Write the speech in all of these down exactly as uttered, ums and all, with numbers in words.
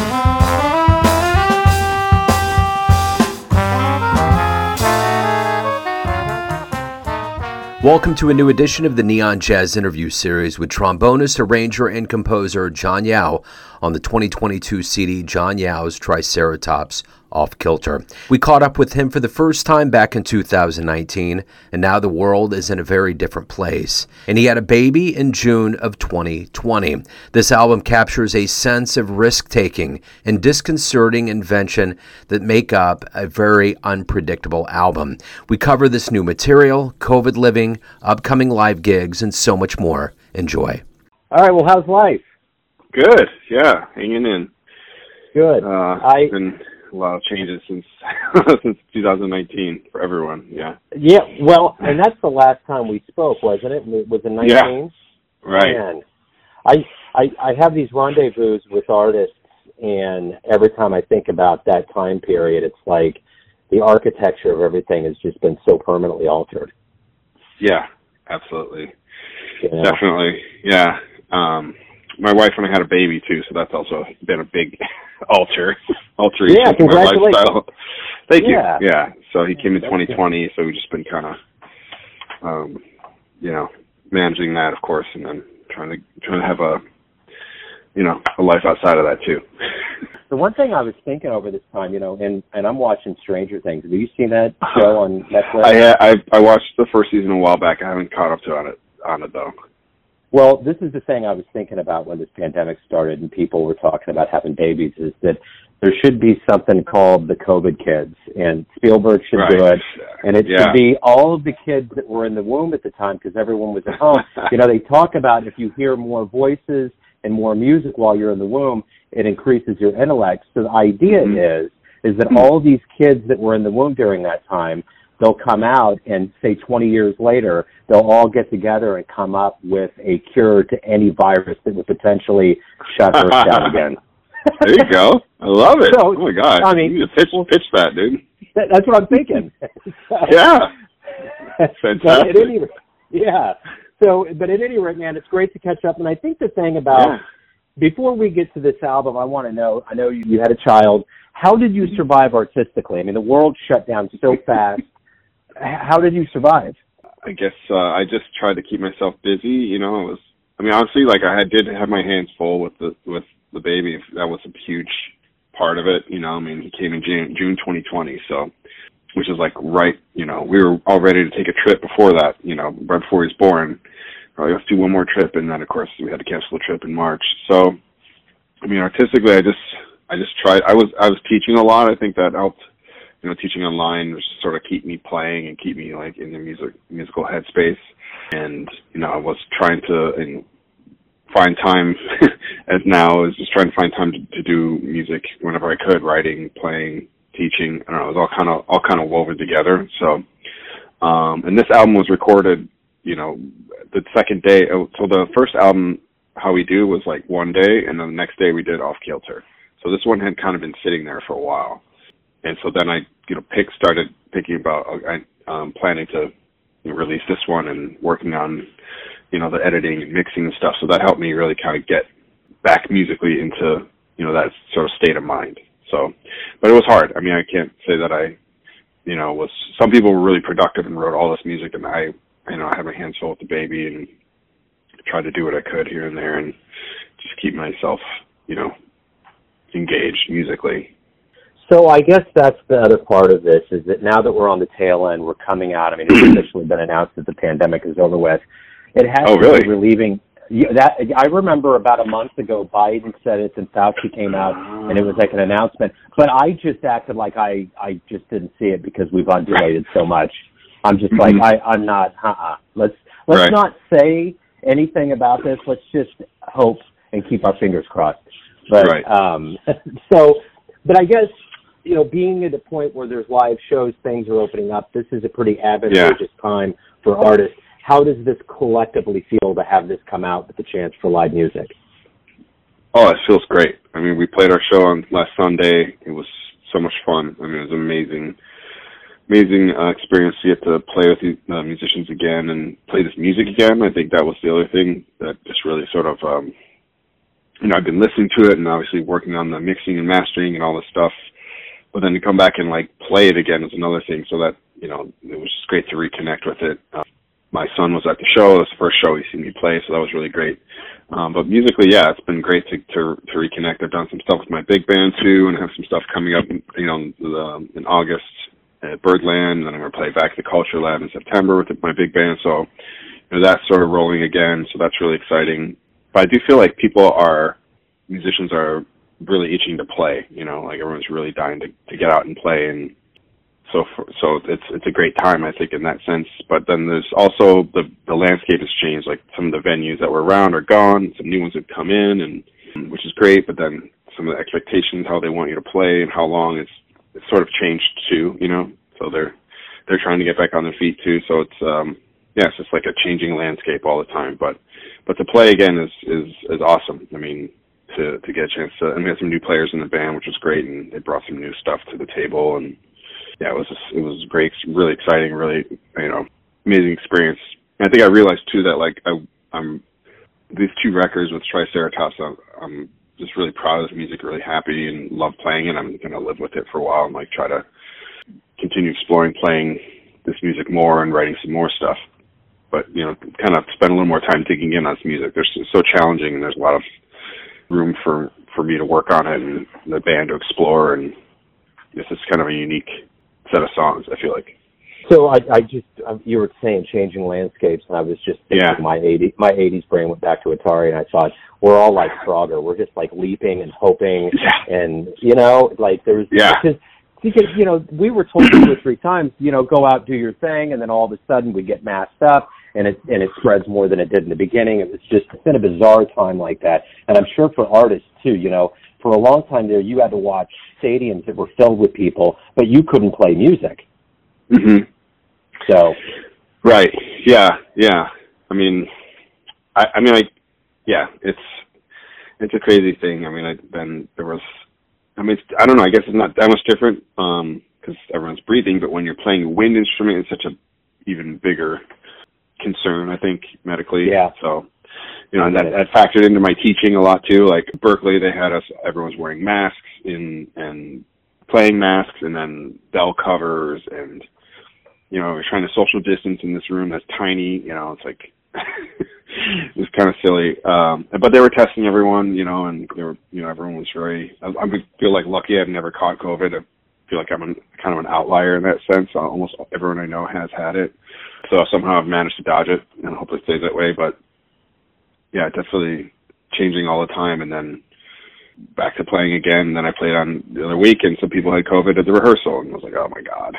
Welcome to a new edition of the Neon Jazz Interview Series with trombonist, arranger, and composer John Yao on the twenty twenty-two C D John Yao's Triceratops Off Kilter. We caught up with him for the first time back in two thousand nineteen, and now the world is in a very different place. And he had a baby in June of twenty twenty. This album captures a sense of risk-taking and disconcerting invention that make up a very unpredictable album. We cover this new material, COVID living, upcoming live gigs, and so much more. Enjoy. All right, well, how's life? Good, yeah, hanging in. Good. Uh, I been a lot of changes since since two thousand nineteen for everyone, yeah. Yeah, well, and that's the last time we spoke, wasn't it? It was in nineteen? Yeah, right. Man, I, I, I have these rendezvous with artists, and every time I think about that time period, it's like the architecture of everything has just been so permanently altered. Yeah, absolutely. You know? Definitely, yeah. Um, my wife and I had a baby, too, so that's also been a big alter, alteration yeah, in my congratulations. lifestyle. Thank yeah. you. Yeah, so he came in twenty twenty, so we've just been kind of, um, you know, managing that, of course, and then trying to trying to have a, you know, a life outside of that, too. The one thing I was thinking over this time, you know, and, and I'm watching Stranger Things. Have you seen that show on Netflix? I, I I watched the first season a while back. I haven't caught up to on it on it though. Well, this is the thing I was thinking about when this pandemic started and people were talking about having babies, is that there should be something called the COVID kids, and Spielberg should right. do it, and it yeah. should be all of the kids that were in the womb at the time because everyone was at home. You know, they talk about if you hear more voices and more music while you're in the womb, it increases your intellect. So the idea mm-hmm. is is that all these kids that were in the womb during that time, they'll come out and say twenty years later, they'll all get together and come up with a cure to any virus that would potentially shut Earth down again. There you go. I love it. So, oh my God. I mean, you need to pitch, pitch that, dude. That, that's what I'm thinking. so, yeah. Fantastic. But at any, yeah. So, but at any rate, man, it's great to catch up. And I think the thing about, yeah. before we get to this album, I want to know, I know you, you had a child. How did you survive artistically? I mean, the world shut down so fast. How did you survive? I guess uh, I just tried to keep myself busy. You know, it was. I mean, honestly, like I did have my hands full with the with the baby. That was a huge part of it. You know, I mean, he came in June, June twenty twenty, so which is like right. You know, we were all ready to take a trip before that. You know, right before he was born. Right, let's do one more trip, and then of course we had to cancel the trip in March. So, I mean, artistically, I just I just tried. I was I was teaching a lot. I think that helped. You know, teaching online was sort of keep me playing and keep me like in the music musical headspace. And you know, I was trying to and find time, as now is just trying to find time to, to do music whenever I could, writing, playing, teaching. I don't know, it was all kind of all kind of woven together. So, um, and this album was recorded, you know, the second day. So the first album, How We Do, was like one day, and then the next day we did Off Kilter. So this one had kind of been sitting there for a while. And so then I, you know, pick started thinking about I, um, planning to you know, release this one and working on, you know, the editing and mixing and stuff. So that helped me really kind of get back musically into, you know, that sort of state of mind. So, but it was hard. I mean, I can't say that I, you know, was. Some people were really productive and wrote all this music, and I, you know, I had my hands full with the baby and tried to do what I could here and there and just keep myself, you know, engaged musically. So I guess that's the other part of this, is that now that we're on the tail end, we're coming out. I mean, it's officially been announced that the pandemic is over with. It has oh, really? been relieving. Yeah, that I remember about a month ago, Biden said it, and Fauci came out, and it was like an announcement. But I just acted like I, I just didn't see it because we've undulated so much. I'm just like, I, I'm not, uh-uh. Let's, let's right. not say anything about this. Let's just hope and keep our fingers crossed. But, right. um, so, but I guess, you know, being at a point where there's live shows, things are opening up, this is a pretty advantageous yeah. time for artists. How does this collectively feel to have this come out with the chance for live music? Oh, it feels great. I mean, we played our show on last Sunday. It was so much fun. I mean, it was an amazing, amazing uh, experience to get to play with the uh, musicians again and play this music again. I think that was the other thing that just really sort of um, you know, I've been listening to it and obviously working on the mixing and mastering and all this stuff. But then to come back and like play it again is another thing. So that, you know, it was just great to reconnect with it. Uh, my son was at the show. It was the first show he seen me play, so that was really great. Um, but musically, yeah, it's been great to, to to reconnect. I've done some stuff with my big band too, and have some stuff coming up, you know, in, in August at Birdland, and then I'm going to play back at the Culture Lab in September with my big band. So, you know, that's sort of rolling again. So that's really exciting. But I do feel like people are, musicians are really itching to play. You know, like everyone's really dying to, to get out and play, and so for, so it's it's a great time, I think, in that sense. But then there's also the the landscape has changed. Like some of the venues that were around are gone. Some new ones have come in, and which is great. But then some of the expectations, how they want you to play, and how long it's it's sort of changed too. You know, so they're they're trying to get back on their feet too. So it's um yeah, it's just like a changing landscape all the time. But but to play again is is is awesome. I mean, to to get a chance to. I mean, we had some new players in the band, which was great, and they brought some new stuff to the table. And yeah, it was just, it was great, really exciting, really, you know, amazing experience. And I think I realized too that like I, I'm these two records with Triceratops, I'm, I'm just really proud of this music, really happy, and love playing it. I'm gonna live with it for a while and like try to continue exploring playing this music more and writing some more stuff. But you know, kind of spend a little more time digging in on this music. There's it's so challenging, and there's a lot of room for for me to work on it and the band to explore. And this is kind of a unique set of songs, I feel like. So I, I just, you were saying changing landscapes, and I was just thinking yeah. my eighties, my eighties brain went back to Atari, and I thought, we're all like Frogger. We're just like leaping and hoping, yeah. and, you know, like there's, yeah. because, because, you know, we were told two or three times, you know, go out, do your thing, and then all of a sudden we get masked up, and it, and it spreads more than it did in the beginning. It was just, it's been a bizarre time like that. And I'm sure for artists too, you know, for a long time there, you had to watch stadiums that were filled with people, but you couldn't play music. Mm-hmm. So. Right. Yeah. Yeah. I mean, I, I mean, I, yeah, it's, it's a crazy thing. I mean, I, then there was, I mean, it's, I don't know, I guess it's not that much different, um, cause everyone's breathing, but when you're playing a wind instrument, it's such a even bigger concern, I think, medically. Yeah. So, you know, and that, that factored into my teaching a lot too. Like Berkeley, they had us, everyone's wearing masks in, and playing masks, and then bell covers, and, you know, we're trying to social distance in this room that's tiny, you know, it's like, it was kind of silly. Um, but they were testing everyone, you know, and they were, you know, everyone was very, I, I feel like lucky I've never caught COVID. I feel like I'm an, kind of an outlier in that sense. Almost everyone I know has had it. So somehow I've managed to dodge it, and hopefully it stays that way. But yeah, definitely changing all the time. And then back to playing again. And then I played on the other week, and some people had COVID at the rehearsal, and I was like, oh my God.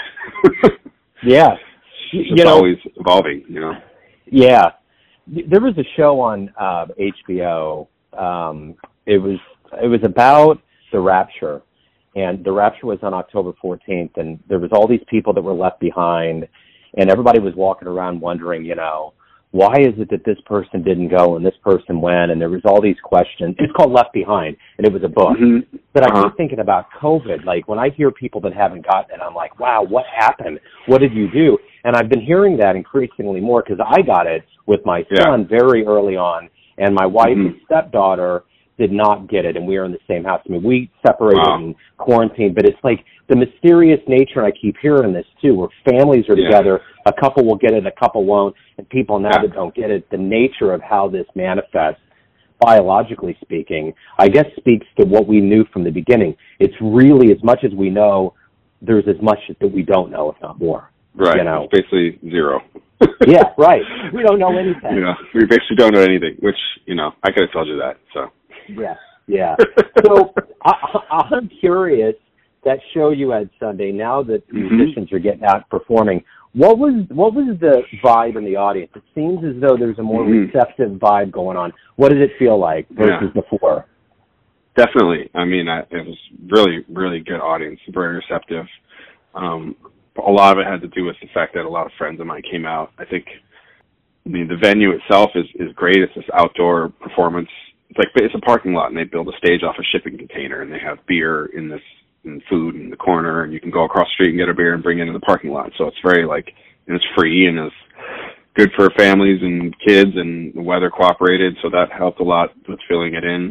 Yeah. It's you know, always evolving, you know? Yeah. There was a show on uh, H B O. Um, it was it was about the Rapture, and the Rapture was on October fourteenth, and there was all these people that were left behind, and everybody was walking around wondering, you know, why is it that this person didn't go and this person went? And there was all these questions. It's called Left Behind, and it was a book. Mm-hmm. But I uh-huh. keep thinking about COVID. Like, when I hear people that haven't gotten it, I'm like, wow, what happened? What did you do? And I've been hearing that increasingly more, because I got it with my son yeah. very early on, and my wife mm-hmm. and stepdaughter did not get it, and we were in the same house. I mean, we separated wow. in quarantine, but it's like the mysterious nature, and I keep hearing this too, where families are yeah. together, a couple will get it, a couple won't, and people now yeah. that don't get it, the nature of how this manifests, biologically speaking, I guess speaks to what we knew from the beginning. It's really, as much as we know, there's as much that we don't know, if not more. Right, you know? It's basically zero. Yeah, right. We don't know anything. You know, we basically don't know anything, which, you know, I could have told you that, so. Yeah, yeah. So I, I'm curious, that show you had Sunday, now that mm-hmm. musicians are getting out performing, what was what was the vibe in the audience? It seems as though there's a more mm-hmm. receptive vibe going on. What did it feel like versus yeah. before? Definitely. I mean, I, it was really, really good audience, very receptive. Um, a lot of it had to do with the fact that a lot of friends of mine came out. I think, I mean, the venue itself is, is great. It's this outdoor performance. It's like, it's a parking lot, and they build a stage off a shipping container, and they have beer in this, and food in the corner, and you can go across the street and get a beer and bring it in the parking lot. So it's very like, and it's free, and it's good for families and kids, and the weather cooperated. So that helped a lot with filling it in.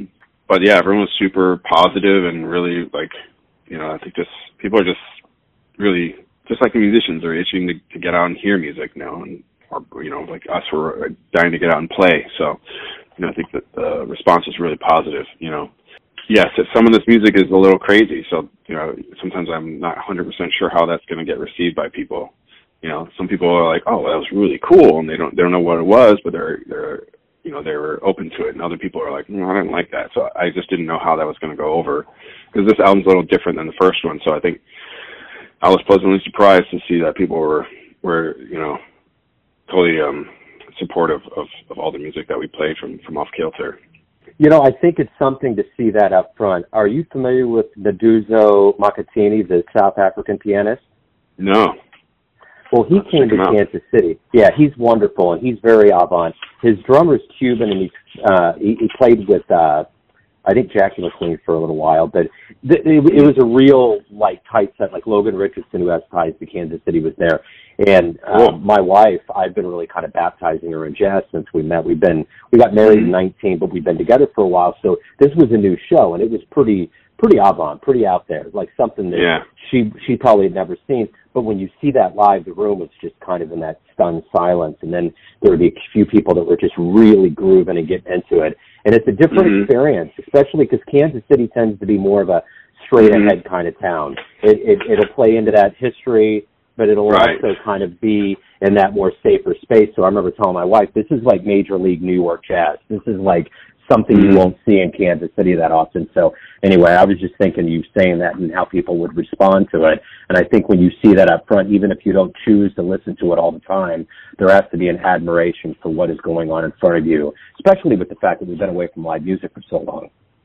but yeah, everyone was super positive and really like, you know, I think just people are just really just like the musicians are itching to, to get out and hear music now, and or you know, like us, we're dying to get out and play. So, you know, I think that the response is really positive. You know, yes, some of this music is a little crazy, so you know, sometimes I'm not one hundred percent sure how that's going to get received by people. You know, some people are like, "Oh, that was really cool," and they don't they don't know what it was, but they're they're you know, they were open to it. And other people are like, "No, I didn't like that." So I just didn't know how that was going to go over, because this album's a little different than the first one. So I think I was pleasantly surprised to see that people were were you know totally um, supportive of, of all the music that we played from from Off Kilter. You know, I think it's something to see that up front. Are you familiar with Nduzo Makhathini, the South African pianist? No. Well, he came to Kansas City. Yeah, he's wonderful, and he's very avant. His drummer's Cuban, and he uh, he, he played with, uh, I think, Jackie McLean for a little while. But th- it, it was a real, like, tight set. Like, Logan Richardson, who has ties to Kansas City, was there. And uh, cool. My wife, I've been really kind of baptizing her in jazz since we met. We've been we got married mm-hmm. in nineteen, but we've been together for a while. So this was a new show, and it was pretty pretty avant, pretty out there, like something that yeah. she she probably had never seen. But when you see that live, the room was just kind of in that stunned silence. And then there would be a few people that were just really grooving and getting into it. And it's a different mm-hmm. experience, especially because Kansas City tends to be more of a straight-ahead mm-hmm. kind of town. It, it, it'll play into that history, but it'll right. also kind of be in that more safer space. So I remember telling my wife, this is like Major League New York jazz. This is like something you won't see in Kansas City that often. So anyway, I was just thinking you saying that and how people would respond to it. And I think when you see that up front, even if you don't choose to listen to it all the time, there has to be an admiration for what is going on in front of you, especially with the fact that we've been away from live music for so long.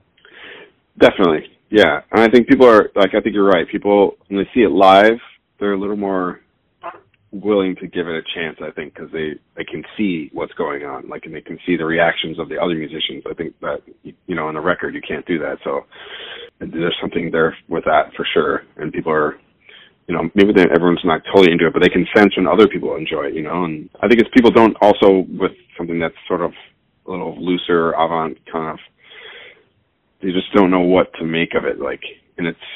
Definitely. Yeah. And I think people are, like, I think you're right. People, when they see it live, they're a little more willing to give it a chance, I think, because they, they can see what's going on, like, and they can see the reactions of the other musicians. I think that, you know, on the record, you can't do that. So there's something there with that for sure. And people are, you know, maybe they, everyone's not totally into it, but they can sense when other people enjoy it, you know. And I think it's people don't also, with something that's sort of a little looser, avant kind of, they just don't know what to make of it. Like, and it's,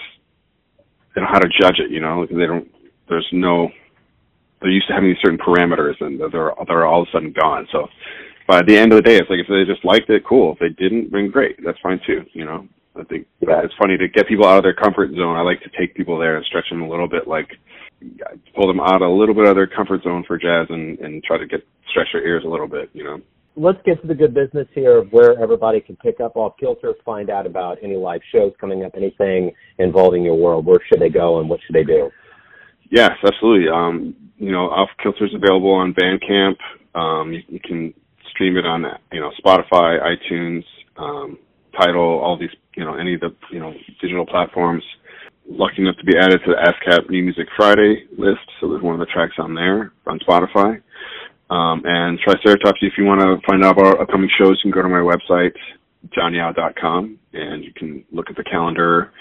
they don't know how to judge it, you know, because they don't, there's no, they're used to having these certain parameters, and they're they're all of a sudden gone. So, but at the end of the day, it's like if they just liked it, cool. If they didn't, then great. That's fine too. You know, I think yeah. it's funny to get people out of their comfort zone. I like to take people there and stretch them a little bit, like pull them out a little bit of their comfort zone for jazz, and and try to get stretch their ears a little bit. You know. Let's get to the good business here of where everybody can pick up Off Kilter, find out about any live shows coming up, anything involving your world. Where should they go and what should they do? Yes, absolutely. Um, you know, Off Kilter is available on Bandcamp. Um, you, you can stream it on, you know, Spotify, iTunes, um, Tidal, all these, you know, any of the, you know, digital platforms. Lucky enough to be added to the ASCAP New Music Friday list, so there's one of the tracks on there on Spotify. Um, and Triceratops, if you want to find out about upcoming shows, you can go to my website, john yao dot com, and you can look at the calendar.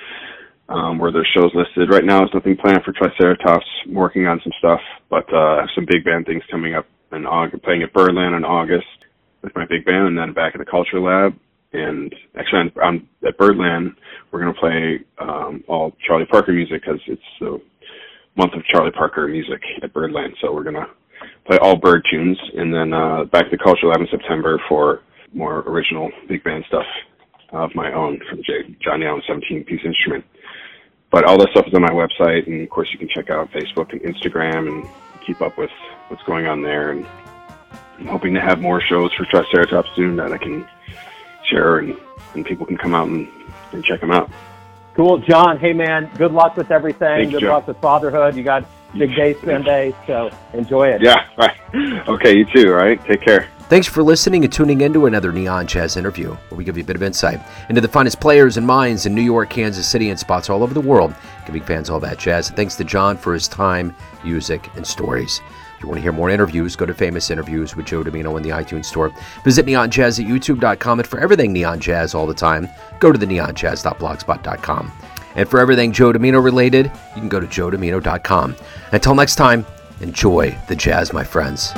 Um, where there's shows listed. Right now, there's nothing planned for Triceratops. I'm working on some stuff, but uh, I have some big band things coming up in August, playing at Birdland in August with my big band, and then back at the Culture Lab. And actually, on, on, at Birdland, we're going to play um, all Charlie Parker music, because it's the month of Charlie Parker music at Birdland. So we're going to play all Bird tunes, and then uh, back to the Culture Lab in September for more original big band stuff of my own from J- John Yao, seventeen-piece instrument. But all that stuff is on my website, and of course you can check out Facebook and Instagram and keep up with what's going on there. And I'm hoping to have more shows for Triceratops soon that I can share, and, and people can come out and, and check them out. Cool, John. Hey, man, good luck with everything. Thanks, good Joe. luck with fatherhood. You got big day Sunday, so enjoy it. Yeah, right. Okay, you too, all right? Take care. Thanks for listening and tuning in to another Neon Jazz interview, where we give you a bit of insight into the finest players and minds in New York, Kansas City, and spots all over the world, giving fans all that jazz. And thanks to John for his time, music, and stories. If you want to hear more interviews, go to Famous Interviews with Joe Domino in the iTunes Store. Visit neon jazz at youtube dot com, and for everything Neon Jazz all the time, go to the neon jazz dot blogspot dot com. And for everything Joe Domino related, you can go to joe domino dot com. Until next time, enjoy the jazz, my friends.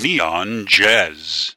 Neon Jazz.